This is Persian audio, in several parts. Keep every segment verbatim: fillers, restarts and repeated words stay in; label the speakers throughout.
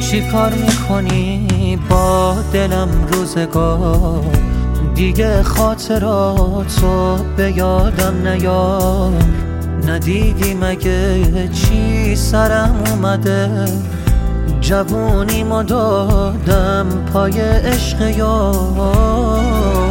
Speaker 1: چی کار میکنی با دلم روزگار؟ دیگه خاطراتو به یادم نیار. ندیدی مگه چی سرم اومده؟ جوونیمو دادم پای عشق یار.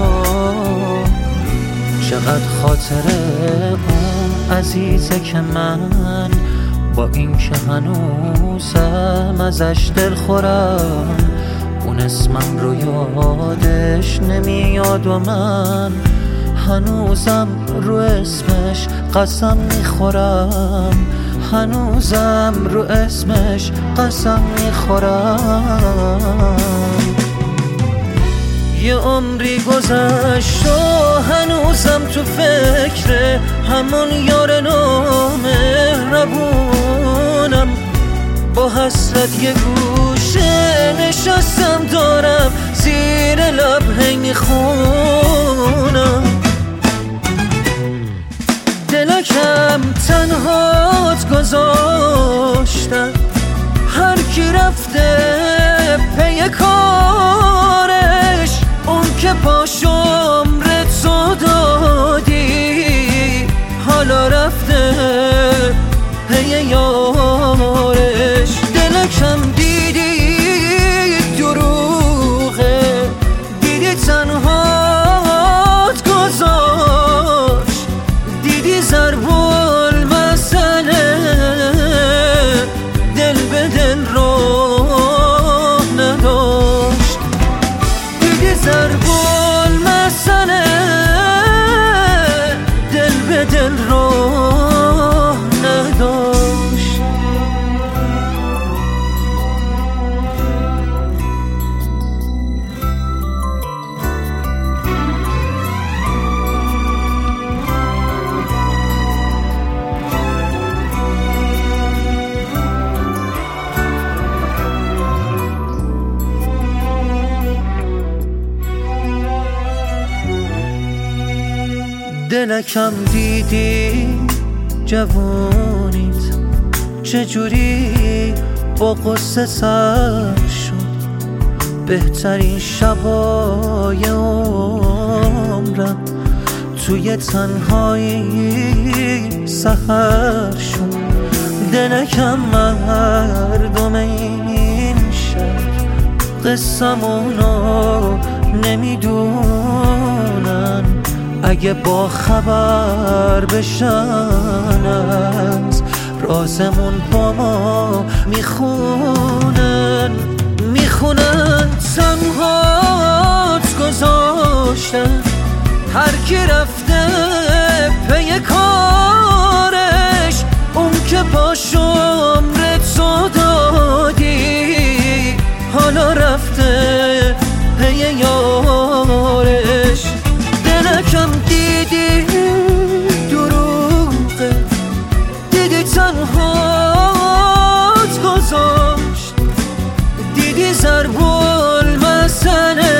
Speaker 1: چقدر خاطره اون عزیزه که من با این که هنوزم ازش دل خورم. اون اسمم رو یادش نمیاد و من هنوزم رو اسمش قسم میخورم. هنوزم رو اسمش قسم میخورم. یه عمری گذشت و هنوزم تو فکر همون یار نامهربونم. با حسرت یه گوشه نشستم دارم زیر لب هی میخونم. دلکم تنهات گذاشتم، هر کی رفته پی کارش. اون که پاشو عمرت تو دادی حالا رفته پی یارش. دلکم دیدی دروغه، دیدی تنهات گذاشت، دیدی ضرب المثله دل به دل راه نداشت. دیدی ضرب المثله دل به دل راه نداشت. دلکم دیدی جوونیت چجوری با قصه سر شد. بهترین شبای عمرم توی تنهایی سحر شد. دلکم مردم این شهر قصمونو نمیدونن. اگه با خبر بشن از رازمون با ما میخونن. میخونن تنهات گذاشتن، هر کی رفته پی کارش. اون که پاشو عمرت تو دادی حالا رفته پی یارش. دلکم دیدی دروغه، دیدی تنهات گذاشت، دیدی ضرب المثله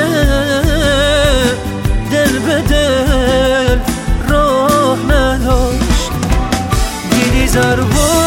Speaker 1: دل به دل راه نداشت. دیدی ضرب